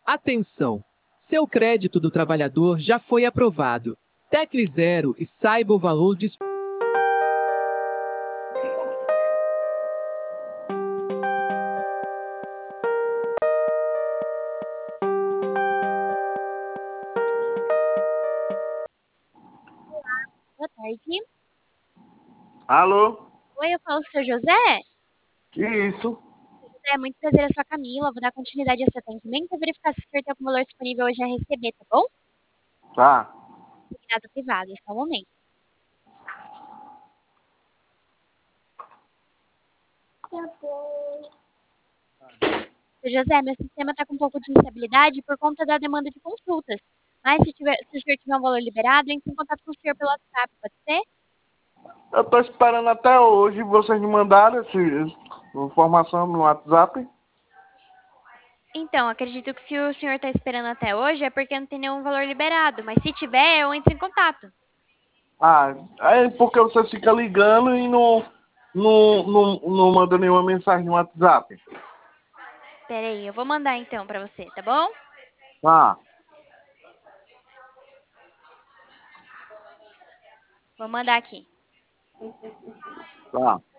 Atenção! Seu crédito do trabalhador já foi aprovado. Tecle 0 e saiba o valor de... Boa tarde. Alô? Oi, eu falo com o seu José? Que isso? É muito prazer, eu sou a Camila. Vou dar continuidade ao seu atendimento e verificar se o senhor tem algum valor disponível hoje a receber, tá bom? Tá. Segurado privado, só um momento. Seu José, meu sistema está com um pouco de instabilidade por conta da demanda de consultas. Mas se o senhor tiver um valor liberado, entre em contato com o senhor pelo WhatsApp, pode ser? Eu tô esperando até hoje vocês me mandaram essa informação no WhatsApp. Então, acredito que se o senhor está esperando até hoje é porque não tem nenhum valor liberado. Mas se tiver, eu entro em contato. Ah, é porque você fica ligando e não manda nenhuma mensagem no WhatsApp. Pera aí, eu vou mandar então pra você, tá bom? Tá, Vou mandar aqui. tá.